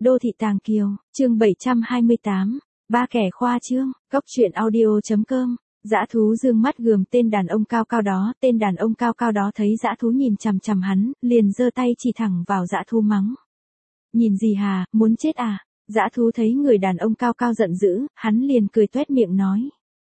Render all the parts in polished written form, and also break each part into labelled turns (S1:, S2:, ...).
S1: Đô thị Tàng Kiều, chương 728, ba kẻ khoa trương, góc truyện audio.com. Dã thú dương mắt gườm tên đàn ông cao cao đó, tên đàn ông cao cao đó thấy dã thú nhìn chằm chằm hắn, liền giơ tay chỉ thẳng vào dã thú mắng. Nhìn gì hà, muốn chết à? Dã thú thấy người đàn ông cao cao giận dữ, hắn liền cười toét miệng nói.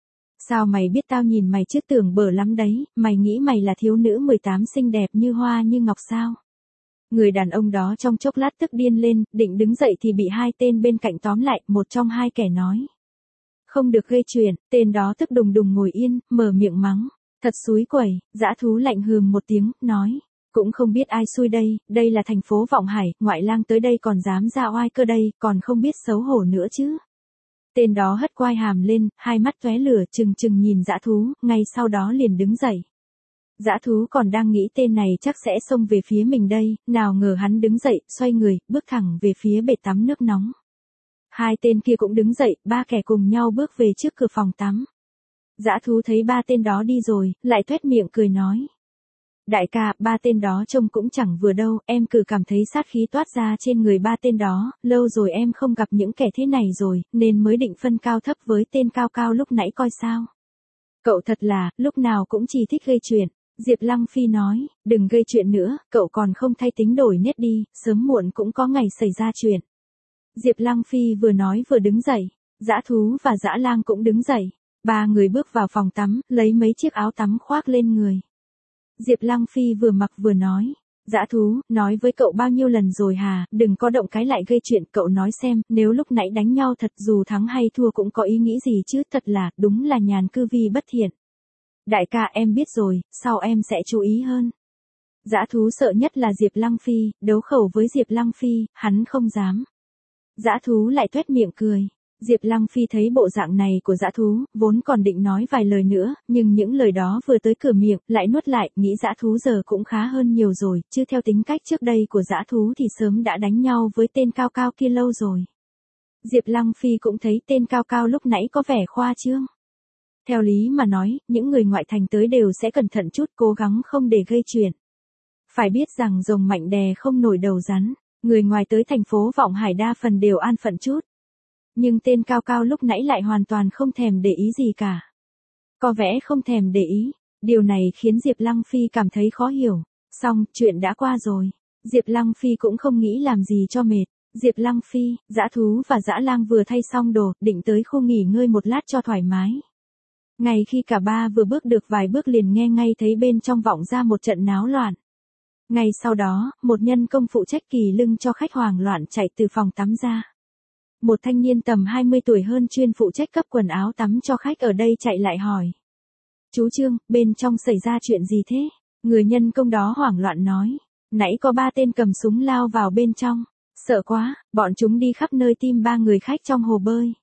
S1: Sao mày biết tao nhìn mày chứ, tưởng bở lắm đấy, mày nghĩ mày là thiếu nữ 18 xinh đẹp như hoa như ngọc sao? Người đàn ông đó trong chốc lát tức điên lên, định đứng dậy thì bị hai tên bên cạnh tóm lại, một trong hai kẻ nói. Không được gây chuyện, tên đó tức đùng đùng ngồi yên, mở miệng mắng. Thật xúi quẩy, dã thú lạnh hừm một tiếng, nói. Cũng không biết ai xui đây là thành phố Vọng Hải, ngoại lang tới đây còn dám ra oai cơ đây, còn không biết xấu hổ nữa chứ. Tên đó hất quai hàm lên, hai mắt tóe lửa trừng trừng nhìn dã thú, ngay sau đó liền đứng dậy. Dã thú còn đang nghĩ tên này chắc sẽ xông về phía mình đây, nào ngờ hắn đứng dậy, xoay người, bước thẳng về phía bể tắm nước nóng. Hai tên kia cũng đứng dậy, ba kẻ cùng nhau bước về trước cửa phòng tắm. Dã thú thấy ba tên đó đi rồi, lại tuét miệng cười nói. Đại ca, ba tên đó trông cũng chẳng vừa đâu, em cứ cảm thấy sát khí toát ra trên người ba tên đó, lâu rồi em không gặp những kẻ thế này rồi, nên mới định phân cao thấp với tên cao cao lúc nãy coi sao. Cậu thật là, lúc nào cũng chỉ thích gây chuyện. Diệp Lăng Phi nói, đừng gây chuyện nữa, cậu còn không thay tính đổi nết đi, sớm muộn cũng có ngày xảy ra chuyện. Diệp Lăng Phi vừa nói vừa đứng dậy, dã thú và dã lang cũng đứng dậy. Ba người bước vào phòng tắm, lấy mấy chiếc áo tắm khoác lên người. Diệp Lăng Phi vừa mặc vừa nói, dã thú, nói với cậu bao nhiêu lần rồi hà, đừng có động cái lại gây chuyện, cậu nói xem, nếu lúc nãy đánh nhau thật dù thắng hay thua cũng có ý nghĩ gì chứ, thật là, đúng là nhàn cư vi bất thiện. Đại ca em biết rồi, sau em sẽ chú ý hơn. Dã thú sợ nhất là Diệp Lăng Phi, đấu khẩu với Diệp Lăng Phi, hắn không dám. Dã thú lại tuét miệng cười. Diệp Lăng Phi thấy bộ dạng này của dã thú, vốn còn định nói vài lời nữa, nhưng những lời đó vừa tới cửa miệng, lại nuốt lại, nghĩ dã thú giờ cũng khá hơn nhiều rồi, chứ theo tính cách trước đây của dã thú thì sớm đã đánh nhau với tên cao cao kia lâu rồi. Diệp Lăng Phi cũng thấy tên cao cao lúc nãy có vẻ khoa trương. Theo lý mà nói, những người ngoại thành tới đều sẽ cẩn thận chút, cố gắng không để gây chuyện. Phải biết rằng rồng mạnh đè không nổi đầu rắn, người ngoài tới thành phố Vọng Hải đa phần đều an phận chút. Nhưng tên cao cao lúc nãy lại hoàn toàn không thèm để ý gì cả. Có vẻ không thèm để ý, điều này khiến Diệp Lăng Phi cảm thấy khó hiểu. Xong, chuyện đã qua rồi. Diệp Lăng Phi cũng không nghĩ làm gì cho mệt. Diệp Lăng Phi, dã thú và dã lang vừa thay xong đồ, định tới khu nghỉ ngơi một lát cho thoải mái. Ngay khi cả ba vừa bước được vài bước liền nghe ngay thấy bên trong vọng ra một trận náo loạn. Ngay sau đó, một nhân công phụ trách kỳ lưng cho khách hoảng loạn chạy từ phòng tắm ra. Một thanh niên tầm 20 tuổi hơn chuyên phụ trách cấp quần áo tắm cho khách ở đây chạy lại hỏi. Chú Trương, bên trong xảy ra chuyện gì thế? Người nhân công đó hoảng loạn nói. Nãy có ba tên cầm súng lao vào bên trong. Sợ quá, bọn chúng đi khắp nơi tìm ba người khách trong hồ bơi.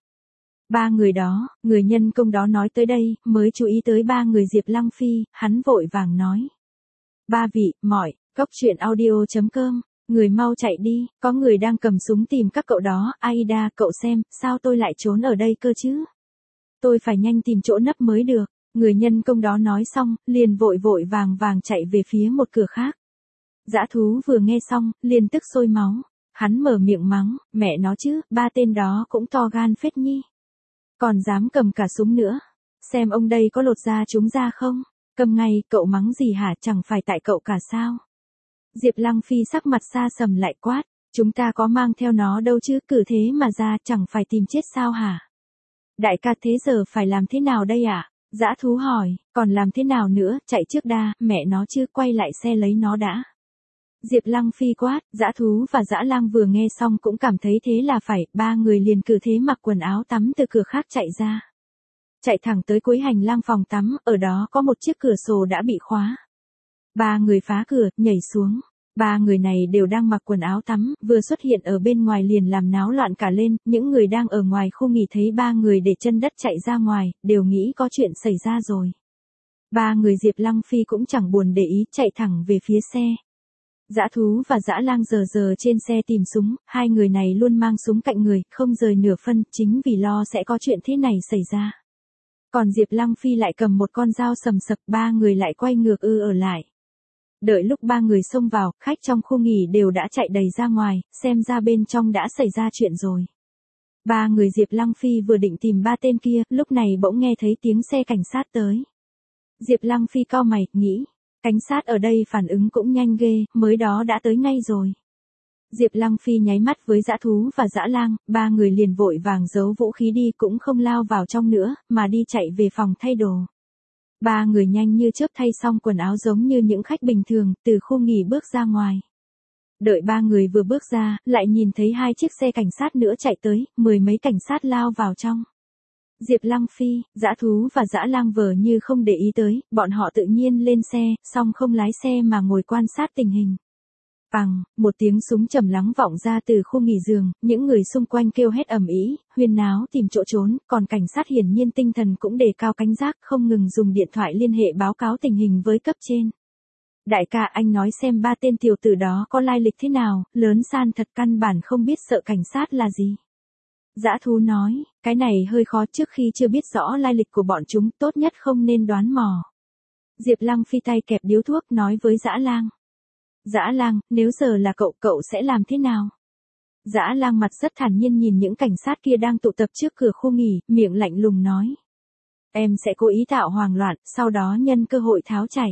S1: Ba người đó, người nhân công đó nói tới đây, mới chú ý tới ba người Diệp Lăng Phi, hắn vội vàng nói. Ba vị, mỏi, góc truyện audio.com, người mau chạy đi, có người đang cầm súng tìm các cậu đó, Aida, cậu xem, sao tôi lại trốn ở đây cơ chứ? Tôi phải nhanh tìm chỗ nấp mới được, người nhân công đó nói xong, liền vội vàng chạy về phía một cửa khác. Dã thú vừa nghe xong, liền tức sôi máu, hắn mở miệng mắng, mẹ nó chứ, ba tên đó cũng to gan phết nhi. Còn dám cầm cả súng nữa. Xem ông đây có lột da chúng ra không? Cầm ngay, cậu mắng gì hả, chẳng phải tại cậu cả sao? Diệp Lăng Phi sắc mặt xa sầm lại quát. Chúng ta có mang theo nó đâu chứ, cử thế mà ra chẳng phải tìm chết sao hả? Đại ca thế giờ phải làm thế nào đây ạ? Dã thú hỏi, còn làm thế nào nữa, chạy trước đa, mẹ nó chứ, quay lại xe lấy nó đã. Diệp Lăng Phi quát, dã thú và dã lang vừa nghe xong cũng cảm thấy thế là phải, ba người liền cử thế mặc quần áo tắm từ cửa khác chạy ra. Chạy thẳng tới cuối hành lang phòng tắm, ở đó có một chiếc cửa sổ đã bị khóa. Ba người phá cửa, nhảy xuống. Ba người này đều đang mặc quần áo tắm, vừa xuất hiện ở bên ngoài liền làm náo loạn cả lên, những người đang ở ngoài khu nghỉ thấy ba người để chân đất chạy ra ngoài, đều nghĩ có chuyện xảy ra rồi. Ba người Diệp Lăng Phi cũng chẳng buồn để ý, chạy thẳng về phía xe. Dã thú và dã lang giờ trên xe tìm súng, hai người này luôn mang súng cạnh người, không rời nửa phân, chính vì lo sẽ có chuyện thế này xảy ra. Còn Diệp Lăng Phi lại cầm một con dao sầm sập, ba người lại quay ngược ở lại. Đợi lúc ba người xông vào, khách trong khu nghỉ đều đã chạy đầy ra ngoài, xem ra bên trong đã xảy ra chuyện rồi. Ba người Diệp Lăng Phi vừa định tìm ba tên kia, lúc này bỗng nghe thấy tiếng xe cảnh sát tới. Diệp Lăng Phi cau mày, nghĩ, cảnh sát ở đây phản ứng cũng nhanh ghê, mới đó đã tới ngay rồi. Diệp Lăng Phi nháy mắt với Dã Thú và Dã Lang, ba người liền vội vàng giấu vũ khí đi cũng không lao vào trong nữa, mà đi chạy về phòng thay đồ. Ba người nhanh như chớp thay xong quần áo giống như những khách bình thường, từ khu nghỉ bước ra ngoài. Đợi ba người vừa bước ra, lại nhìn thấy hai chiếc xe cảnh sát nữa chạy tới, mười mấy cảnh sát lao vào trong. Diệp Lăng Phi, Dã Thú và Dã Lang vờ như không để ý tới, bọn họ tự nhiên lên xe, song không lái xe mà ngồi quan sát tình hình. Bằng, một tiếng súng trầm lắng vọng ra từ khu nghỉ giường, những người xung quanh kêu hét ầm ĩ, huyên náo tìm chỗ trốn, còn cảnh sát hiển nhiên tinh thần cũng đề cao cảnh giác, không ngừng dùng điện thoại liên hệ báo cáo tình hình với cấp trên. Đại ca, anh nói xem ba tên tiểu tử đó có lai lịch thế nào, lớn san thật, căn bản không biết sợ cảnh sát là gì. Dã Thú nói, cái này hơi khó, trước khi chưa biết rõ lai lịch của bọn chúng, tốt nhất không nên đoán mò. Diệp Lăng Phi tay kẹp điếu thuốc nói với Dã Lang. Dã Lang, nếu giờ là cậu sẽ làm thế nào? Dã Lang mặt rất thản nhiên nhìn những cảnh sát kia đang tụ tập trước cửa khu nghỉ, miệng lạnh lùng nói. Em sẽ cố ý tạo hoang loạn, sau đó nhân cơ hội tháo chạy.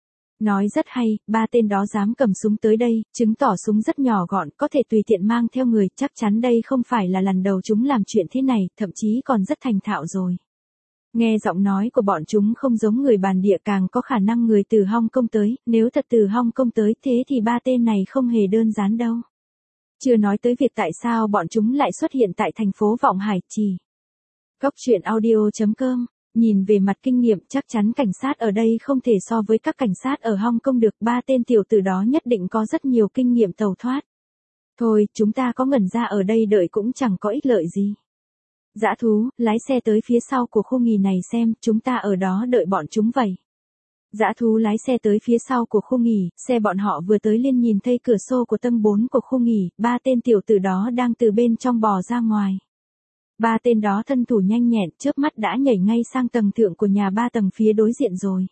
S1: Nói rất hay, ba tên đó dám cầm súng tới đây, chứng tỏ súng rất nhỏ gọn, có thể tùy tiện mang theo người, chắc chắn đây không phải là lần đầu chúng làm chuyện thế này, thậm chí còn rất thành thạo rồi. Nghe giọng nói của bọn chúng không giống người bản địa, càng có khả năng người từ Hong Kong tới, nếu thật từ Hong Kong tới thế thì ba tên này không hề đơn giản đâu. Chưa nói tới việc tại sao bọn chúng lại xuất hiện tại thành phố Vọng Hải Trì. Góc truyện audio.com. Nhìn về mặt kinh nghiệm, chắc chắn cảnh sát ở đây không thể so với các cảnh sát ở Hong Kong được, ba tên tiểu tử đó nhất định có rất nhiều kinh nghiệm tẩu thoát. Thôi, chúng ta có ngẩn ra ở đây đợi cũng chẳng có ích lợi gì. Dã Thú, lái xe tới phía sau của khu nghỉ này xem, chúng ta ở đó đợi bọn chúng vậy. Dã Thú lái xe tới phía sau của khu nghỉ, xe bọn họ vừa tới liền nhìn thấy cửa sổ của tầng 4 của khu nghỉ, ba tên tiểu tử đó đang từ bên trong bò ra ngoài. Ba tên đó thân thủ nhanh nhẹn, chớp mắt đã nhảy ngay sang tầng thượng của nhà ba tầng phía đối diện rồi.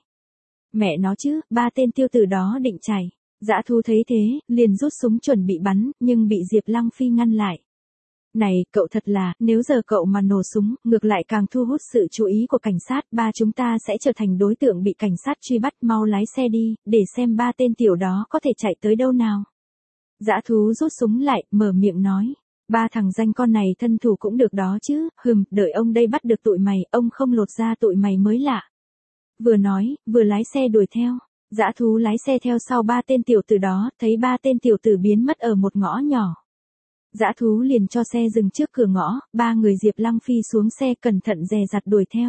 S1: Mẹ nó chứ, ba tên tiêu tử đó định chạy. Dã Thú thấy thế, liền rút súng chuẩn bị bắn, nhưng bị Diệp Lăng Phi ngăn lại. Này, cậu thật là, nếu giờ cậu mà nổ súng, ngược lại càng thu hút sự chú ý của cảnh sát, ba chúng ta sẽ trở thành đối tượng bị cảnh sát truy bắt, mau lái xe đi, để xem ba tên tiểu đó có thể chạy tới đâu nào. Dã Thú rút súng lại, mở miệng nói. Ba thằng danh con này thân thủ cũng được đó chứ, đợi ông đây bắt được tụi mày, ông không lột ra tụi mày mới lạ. Vừa nói, vừa lái xe đuổi theo. Dã Thú lái xe theo sau ba tên tiểu tử đó, thấy ba tên tiểu tử biến mất ở một ngõ nhỏ. Dã Thú liền cho xe dừng trước cửa ngõ, ba người Diệp Lăng Phi xuống xe cẩn thận dè dặt đuổi theo.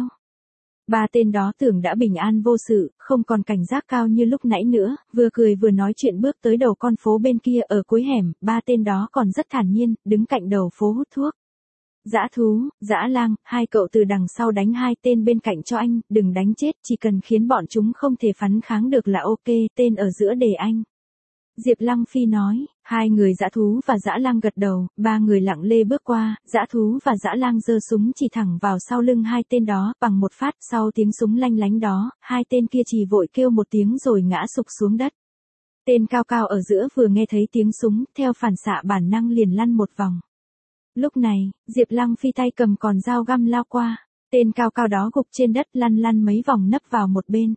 S1: Ba tên đó tưởng đã bình an vô sự, không còn cảnh giác cao như lúc nãy nữa, vừa cười vừa nói chuyện bước tới đầu con phố bên kia ở cuối hẻm, ba tên đó còn rất thản nhiên, đứng cạnh đầu phố hút thuốc. Dã Thú, Dã Lang, hai cậu từ đằng sau đánh hai tên bên cạnh cho anh, đừng đánh chết, chỉ cần khiến bọn chúng không thể phản kháng được là ok, tên ở giữa để anh. Diệp Lăng Phi nói, hai người Dã Thú và Dã Lang gật đầu, ba người lặng lê bước qua, Dã Thú và Dã Lang giơ súng chỉ thẳng vào sau lưng hai tên đó, bằng một phát, sau tiếng súng lanh lánh đó, hai tên kia chỉ vội kêu một tiếng rồi ngã sụp xuống đất. Tên cao cao ở giữa vừa nghe thấy tiếng súng, theo phản xạ bản năng liền lăn một vòng. Lúc này, Diệp Lăng Phi tay cầm còn dao găm lao qua, tên cao cao đó gục trên đất lăn mấy vòng nấp vào một bên.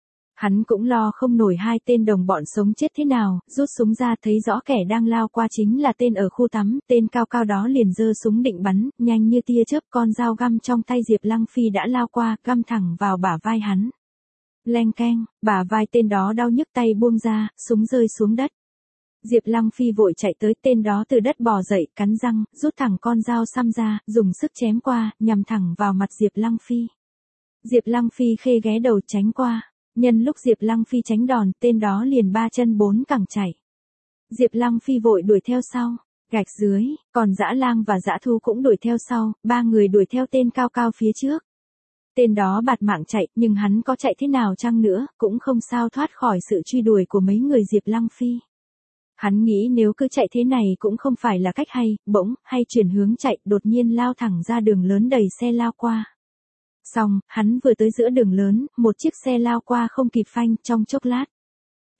S1: Hắn cũng lo không nổi hai tên đồng bọn sống chết thế nào, rút súng ra thấy rõ kẻ đang lao qua chính là tên ở khu tắm, tên cao cao đó liền giơ súng định bắn, nhanh như tia chớp con dao găm trong tay Diệp Lăng Phi đã lao qua, găm thẳng vào bả vai hắn. Leng keng, bả vai tên đó đau nhức tay buông ra, súng rơi xuống đất. Diệp Lăng Phi vội chạy tới, tên đó từ đất bò dậy, cắn răng, rút thẳng con dao xăm ra, dùng sức chém qua, nhằm thẳng vào mặt Diệp Lăng Phi. Diệp Lăng Phi khê ghé đầu tránh qua. Nhân lúc Diệp Lăng Phi tránh đòn, tên đó liền ba chân bốn cẳng chạy. Diệp Lăng Phi vội đuổi theo sau, gạch dưới, còn Dã Lang và Dã Thú cũng đuổi theo sau, ba người đuổi theo tên cao cao phía trước. Tên đó bạt mạng chạy, nhưng hắn có chạy thế nào chăng nữa, cũng không sao thoát khỏi sự truy đuổi của mấy người Diệp Lăng Phi. Hắn nghĩ nếu cứ chạy thế này cũng không phải là cách hay, bỗng, hay chuyển hướng chạy, đột nhiên lao thẳng ra đường lớn đầy xe lao qua. Xong, hắn vừa tới giữa đường lớn, một chiếc xe lao qua không kịp phanh, trong chốc lát.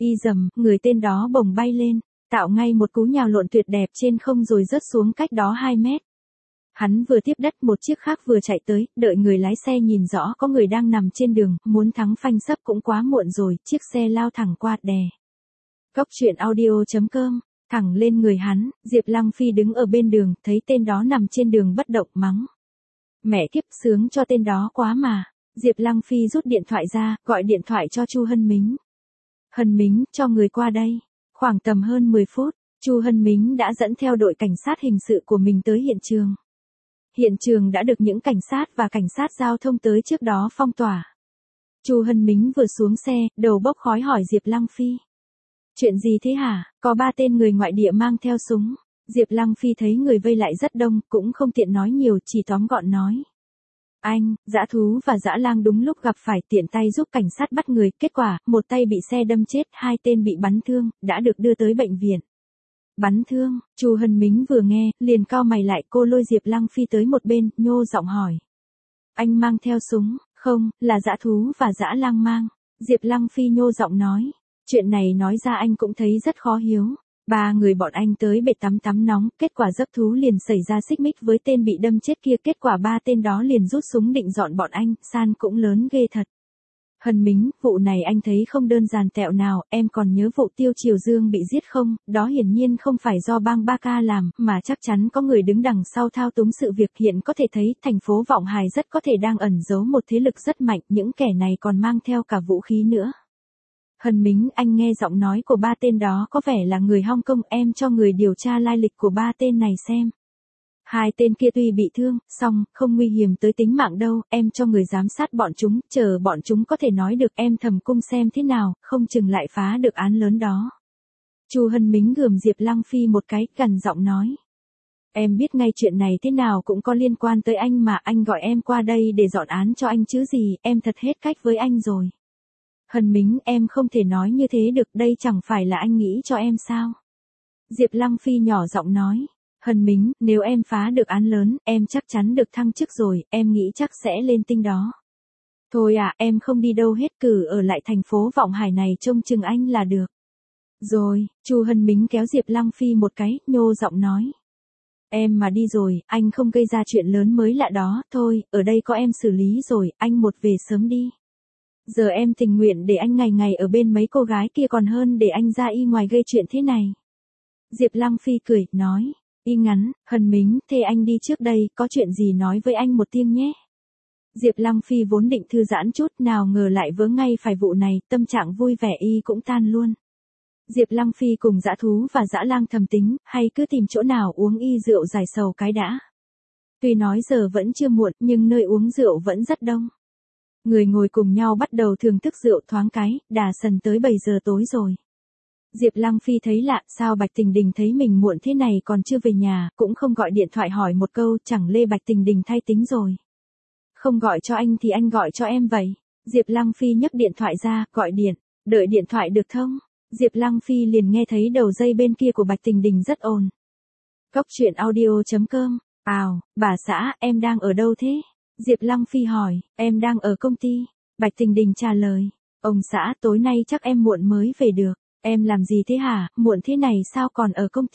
S1: Y dầm, người tên đó bồng bay lên, tạo ngay một cú nhào lộn tuyệt đẹp trên không rồi rớt xuống cách đó 2 mét. Hắn vừa tiếp đất một chiếc khác vừa chạy tới, đợi người lái xe nhìn rõ có người đang nằm trên đường, muốn thắng phanh sấp cũng quá muộn rồi, chiếc xe lao thẳng qua đè. Cốc truyện audio.com, thẳng lên người hắn, Diệp Lăng Phi đứng ở bên đường, thấy tên đó nằm trên đường bất động mắng. Mẹ kiếp sướng cho tên đó quá mà. Diệp Lăng Phi rút điện thoại ra, gọi điện thoại cho Chu Hân Mính. Hân Mính, cho người qua đây. Khoảng tầm hơn 10 phút, Chu Hân Mính đã dẫn theo đội cảnh sát hình sự của mình tới hiện trường. Hiện trường đã được những cảnh sát và cảnh sát giao thông tới trước đó phong tỏa. Chu Hân Mính vừa xuống xe, đầu bốc khói hỏi Diệp Lăng Phi. Chuyện gì thế hả? Có 3 tên người ngoại địa mang theo súng. Diệp Lăng Phi thấy người vây lại rất đông, cũng không tiện nói nhiều, chỉ tóm gọn nói. Anh, dã thú và dã lang đúng lúc gặp phải, tiện tay giúp cảnh sát bắt người, kết quả, một tay bị xe đâm chết, 2 tên bị bắn thương, đã được đưa tới bệnh viện. Bắn thương, Chu Hân Mính vừa nghe, liền cau mày lại, cô lôi Diệp Lăng Phi tới một bên, nhô giọng hỏi. Anh mang theo súng, không, là dã thú và dã lang mang. Diệp Lăng Phi nhô giọng nói. Chuyện này nói ra anh cũng thấy rất khó hiếu. 3 người bọn anh tới bể tắm nóng, kết quả dấp thú liền xảy ra xích mích với tên bị đâm chết kia, kết quả 3 tên đó liền rút súng định dọn bọn anh, san cũng lớn ghê thật. Hân Mính, vụ này anh thấy không đơn giản tẹo nào, em còn nhớ vụ Tiêu Triều Dương bị giết không, đó hiển nhiên không phải do bang Ba Ca làm, mà chắc chắn có người đứng đằng sau thao túng sự việc. Hiện có thể thấy, thành phố Vọng Hải rất có thể đang ẩn giấu một thế lực rất mạnh, những kẻ này còn mang theo cả vũ khí nữa. Hân Mính, anh nghe giọng nói của 3 tên đó có vẻ là người Hong Kong, em cho người điều tra lai lịch của 3 tên này xem. 2 tên kia tuy bị thương, song không nguy hiểm tới tính mạng đâu, em cho người giám sát bọn chúng, chờ bọn chúng có thể nói được, em thầm cung xem thế nào, không chừng lại phá được án lớn đó. Chu Hân Mính gườm Diệp Lăng Phi một cái, gằn giọng nói. Em biết ngay chuyện này thế nào cũng có liên quan tới anh mà, anh gọi em qua đây để dọn án cho anh chứ gì, em thật hết cách với anh rồi. Hân Mính, em không thể nói như thế được, đây chẳng phải là anh nghĩ cho em sao? Diệp Lăng Phi nhỏ giọng nói. Hân Mính, nếu em phá được án lớn, em chắc chắn được thăng chức rồi, em nghĩ chắc sẽ lên tinh đó. Thôi à, em không đi đâu hết, cử ở lại thành phố Vọng Hải này trông chừng anh là được. Rồi, Chu Hân Mính kéo Diệp Lăng Phi một cái, nhô giọng nói. Em mà đi rồi, anh không gây ra chuyện lớn mới lạ đó, thôi, ở đây có em xử lý rồi, anh một về sớm đi. Giờ em tình nguyện để anh ngày ngày ở bên mấy cô gái kia còn hơn để anh ra y ngoài gây chuyện thế này. Diệp Lăng Phi cười, nói. Y ngắn, Hân Mính, thế anh đi trước đây, có chuyện gì nói với anh một tiếng nhé. Diệp Lăng Phi vốn định thư giãn chút, nào ngờ lại vớ ngay phải vụ này, tâm trạng vui vẻ y cũng tan luôn. Diệp Lăng Phi cùng dã thú và dã lang thầm tính, hay cứ tìm chỗ nào uống y rượu giải sầu cái đã. Tuy nói giờ vẫn chưa muộn, nhưng nơi uống rượu vẫn rất đông. Người ngồi cùng nhau bắt đầu thưởng thức rượu, thoáng cái, đà sần tới 7 giờ tối rồi. Diệp Lăng Phi thấy lạ, sao Bạch Tình Đình thấy mình muộn thế này còn chưa về nhà, cũng không gọi điện thoại hỏi một câu, chẳng lê Bạch Tình Đình thay tính rồi. Không gọi cho anh thì anh gọi cho em vậy. Diệp Lăng Phi nhấc điện thoại ra, gọi điện, đợi điện thoại được thông. Diệp Lăng Phi liền nghe thấy đầu dây bên kia của Bạch Tình Đình rất ồn. Cốc truyện audio.com, bà xã, em đang ở đâu thế? Diệp Lăng Phi hỏi, em đang ở công ty. Bạch Tình Đình trả lời, ông xã, tối nay chắc em muộn mới về được. Em làm gì thế hả, muộn thế này sao còn ở công ty?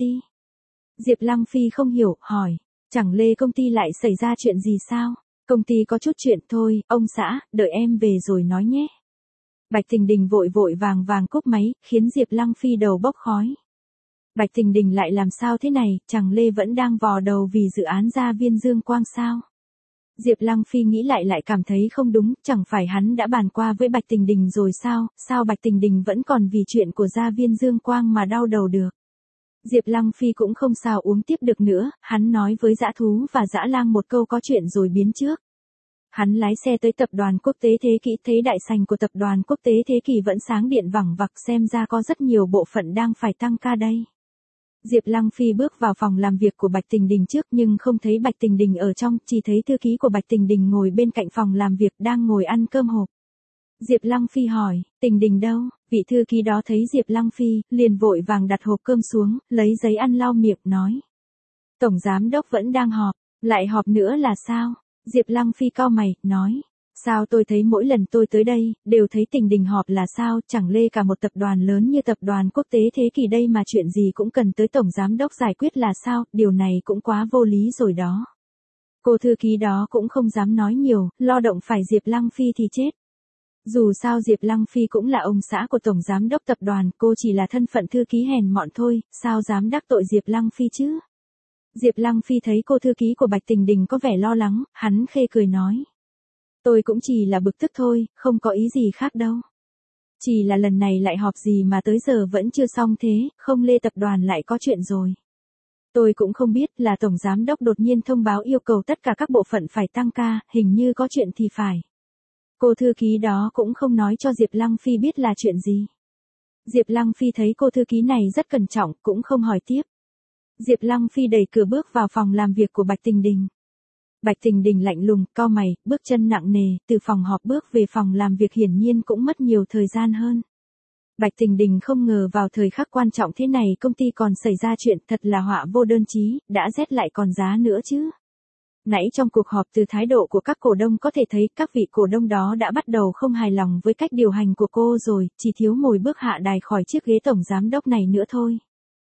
S1: Diệp Lăng Phi không hiểu, hỏi, chẳng lẽ công ty lại xảy ra chuyện gì sao? Công ty có chút chuyện thôi, ông xã, đợi em về rồi nói nhé. Bạch Tình Đình vội vội vàng cúp máy, khiến Diệp Lăng Phi đầu bốc khói. Bạch Tình Đình lại làm sao thế này, chẳng lẽ vẫn đang vò đầu vì dự án Gia Viên Dương Quang sao? Diệp Lăng Phi nghĩ lại cảm thấy không đúng, chẳng phải hắn đã bàn qua với Bạch Tình Đình rồi sao Bạch Tình Đình vẫn còn vì chuyện của Gia Viên Dương Quang mà đau đầu được. Diệp Lăng Phi cũng không sao uống tiếp được nữa, hắn nói với dã thú và dã lang một câu có chuyện rồi biến trước. Hắn lái xe tới tập đoàn Quốc tế Thế Kỷ, thấy đại sảnh của tập đoàn Quốc tế Thế Kỷ vẫn sáng điện vẳng vặc, xem ra có rất nhiều bộ phận đang phải tăng ca đây. Diệp Lăng Phi bước vào phòng làm việc của Bạch Tình Đình trước nhưng không thấy Bạch Tình Đình ở trong, chỉ thấy thư ký của Bạch Tình Đình ngồi bên cạnh phòng làm việc đang ngồi ăn cơm hộp. Diệp Lăng Phi hỏi, Tình Đình đâu? Vị thư ký đó thấy Diệp Lăng Phi, liền vội vàng đặt hộp cơm xuống, lấy giấy ăn lau miệng, nói. Tổng giám đốc vẫn đang họp, lại họp nữa là sao? Diệp Lăng Phi cau mày, nói. Sao tôi thấy mỗi lần tôi tới đây, đều thấy Tình Đình họp là sao, chẳng lẽ cả một tập đoàn lớn như tập đoàn quốc tế thế kỷ đây mà chuyện gì cũng cần tới tổng giám đốc giải quyết là sao, điều này cũng quá vô lý rồi đó. Cô thư ký đó cũng không dám nói nhiều, lo động phải Diệp Lăng Phi thì chết. Dù sao Diệp Lăng Phi cũng là ông xã của tổng giám đốc tập đoàn, cô chỉ là thân phận thư ký hèn mọn thôi, sao dám đắc tội Diệp Lăng Phi chứ? Diệp Lăng Phi thấy cô thư ký của Bạch Tình Đình có vẻ lo lắng, hắn khê cười nói. Tôi cũng chỉ là bực tức thôi, không có ý gì khác đâu. Chỉ là lần này lại họp gì mà tới giờ vẫn chưa xong thế, không lẽ tập đoàn lại có chuyện rồi. Tôi cũng không biết là tổng giám đốc đột nhiên thông báo yêu cầu tất cả các bộ phận phải tăng ca, hình như có chuyện thì phải. Cô thư ký đó cũng không nói cho Diệp Lăng Phi biết là chuyện gì. Diệp Lăng Phi thấy cô thư ký này rất cẩn trọng, cũng không hỏi tiếp. Diệp Lăng Phi đẩy cửa bước vào phòng làm việc của Bạch Tình Đình. Bạch Tình Đình lạnh lùng, cau mày, bước chân nặng nề, từ phòng họp bước về phòng làm việc hiển nhiên cũng mất nhiều thời gian hơn. Bạch Tình Đình không ngờ vào thời khắc quan trọng thế này công ty còn xảy ra chuyện, thật là họa vô đơn chí, đã rét lại còn giá nữa chứ. Nãy trong cuộc họp từ thái độ của các cổ đông có thể thấy các vị cổ đông đó đã bắt đầu không hài lòng với cách điều hành của cô rồi, chỉ thiếu mỗi bước hạ đài khỏi chiếc ghế tổng giám đốc này nữa thôi.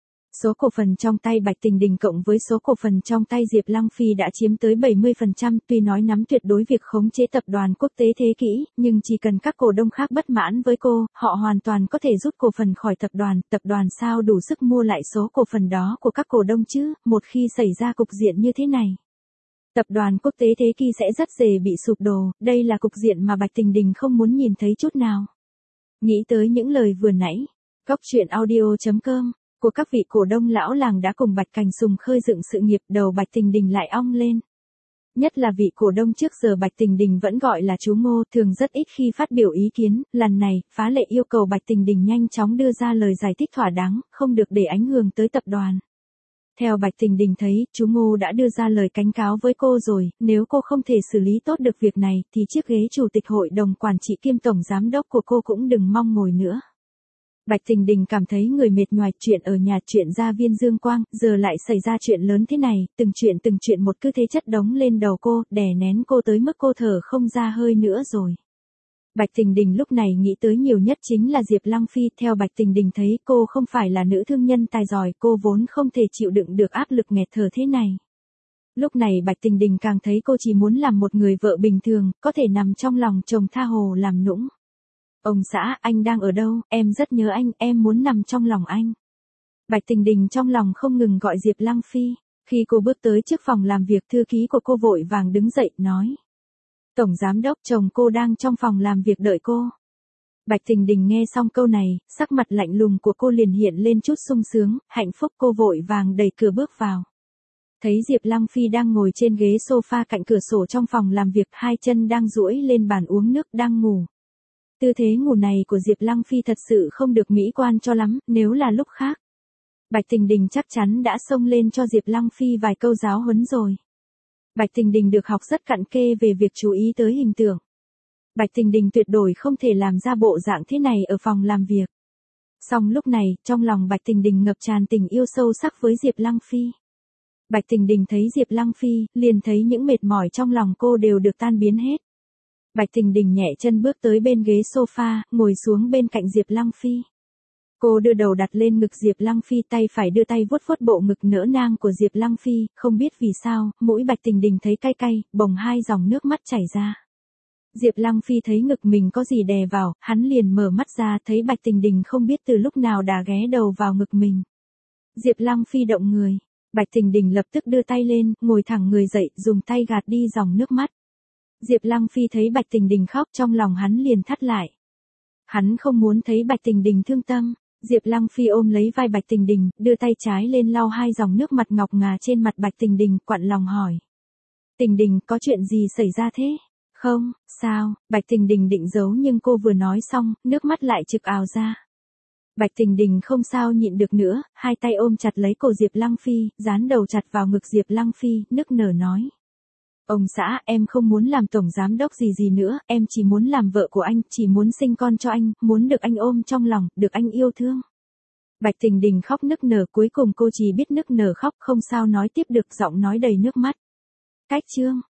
S1: Số cổ phần trong tay Bạch Tình Đình cộng với số cổ phần trong tay Diệp Lăng Phi đã chiếm tới 70%, tuy nói nắm tuyệt đối việc khống chế tập đoàn quốc tế thế kỷ, nhưng chỉ cần các cổ đông khác bất mãn với cô, họ hoàn toàn có thể rút cổ phần khỏi tập đoàn sao đủ sức mua lại số cổ phần đó của các cổ đông chứ, một khi xảy ra cục diện như thế này. Tập đoàn quốc tế thế kỷ sẽ rất dễ bị sụp đổ, đây là cục diện mà Bạch Tình Đình không muốn nhìn thấy chút nào. Nghĩ tới những lời vừa nãy, Cóc Truyện Audio.com của các vị cổ đông lão làng đã cùng Bạch Cảnh Sùng khơi dựng sự nghiệp, đầu Bạch Tình Đình lại ong lên. Nhất là vị cổ đông trước giờ Bạch Tình Đình vẫn gọi là chú Ngô, thường rất ít khi phát biểu ý kiến, lần này, phá lệ yêu cầu Bạch Tình Đình nhanh chóng đưa ra lời giải thích thỏa đáng, không được để ảnh hưởng tới tập đoàn. Theo Bạch Tình Đình thấy, chú Ngô đã đưa ra lời cảnh cáo với cô rồi, nếu cô không thể xử lý tốt được việc này, thì chiếc ghế chủ tịch hội đồng quản trị kiêm tổng giám đốc của cô cũng đừng mong ngồi nữa. Bạch Tình Đình cảm thấy người mệt nhoài, chuyện ở nhà, chuyện gia viên Dương Quang, giờ lại xảy ra chuyện lớn thế này, từng chuyện một cứ thế chất đống lên đầu cô, đè nén cô tới mức cô thở không ra hơi nữa rồi. Bạch Tình Đình lúc này nghĩ tới nhiều nhất chính là Diệp Lăng Phi, theo Bạch Tình Đình thấy cô không phải là nữ thương nhân tài giỏi, cô vốn không thể chịu đựng được áp lực nghẹt thở thế này. Lúc này Bạch Tình Đình càng thấy cô chỉ muốn làm một người vợ bình thường, có thể nằm trong lòng chồng tha hồ làm nũng. Ông xã, anh đang ở đâu, em rất nhớ anh, em muốn nằm trong lòng anh. Bạch Tình Đình trong lòng không ngừng gọi Diệp Lăng Phi, khi cô bước tới trước phòng làm việc thư ký của cô vội vàng đứng dậy, nói. Tổng giám đốc, chồng cô đang trong phòng làm việc đợi cô. Bạch Tình Đình nghe xong câu này, sắc mặt lạnh lùng của cô liền hiện lên chút sung sướng, hạnh phúc, cô vội vàng đẩy cửa bước vào. Thấy Diệp Lăng Phi đang ngồi trên ghế sofa cạnh cửa sổ trong phòng làm việc, hai chân đang duỗi lên bàn uống nước, đang ngủ. Tư thế ngủ này của Diệp Lăng Phi thật sự không được mỹ quan cho lắm, nếu là lúc khác. Bạch Tình Đình chắc chắn đã xông lên cho Diệp Lăng Phi vài câu giáo huấn rồi. Bạch Tình Đình được học rất cặn kê về việc chú ý tới hình tượng. Bạch Tình Đình tuyệt đối không thể làm ra bộ dạng thế này ở phòng làm việc. Song lúc này, trong lòng Bạch Tình Đình ngập tràn tình yêu sâu sắc với Diệp Lăng Phi. Bạch Tình Đình thấy Diệp Lăng Phi, liền thấy những mệt mỏi trong lòng cô đều được tan biến hết. Bạch Tình Đình nhẹ chân bước tới bên ghế sofa, ngồi xuống bên cạnh Diệp Lăng Phi. Cô đưa đầu đặt lên ngực Diệp Lăng Phi, tay phải đưa tay vuốt vuốt bộ ngực nỡ nang của Diệp Lăng Phi, không biết vì sao, mũi Bạch Tình Đình thấy cay cay, bỗng hai dòng nước mắt chảy ra. Diệp Lăng Phi thấy ngực mình có gì đè vào, hắn liền mở mắt ra, thấy Bạch Tình Đình không biết từ lúc nào đã ghé đầu vào ngực mình. Diệp Lăng Phi động người, Bạch Tình Đình lập tức đưa tay lên, ngồi thẳng người dậy, dùng tay gạt đi dòng nước mắt. Diệp Lăng Phi thấy Bạch Tình Đình khóc, trong lòng hắn liền thắt lại. Hắn không muốn thấy Bạch Tình Đình thương tâm. Diệp Lăng Phi ôm lấy vai Bạch Tình Đình, đưa tay trái lên lau hai dòng nước mặt ngọc ngà trên mặt Bạch Tình Đình, quặn lòng hỏi. Tình Đình, có chuyện gì xảy ra thế? Không, sao? Bạch Tình Đình định giấu nhưng cô vừa nói xong, nước mắt lại trực ào ra. Bạch Tình Đình không sao nhịn được nữa, hai tay ôm chặt lấy cổ Diệp Lăng Phi, dán đầu chặt vào ngực Diệp Lăng Phi, nức nở nói. Ông xã, em không muốn làm tổng giám đốc gì nữa, em chỉ muốn làm vợ của anh, chỉ muốn sinh con cho anh, muốn được anh ôm trong lòng, được anh yêu thương. Bạch Tình Đình khóc nức nở, cuối cùng cô chỉ biết nức nở khóc, không sao nói tiếp được, giọng nói đầy nước mắt. Cách chương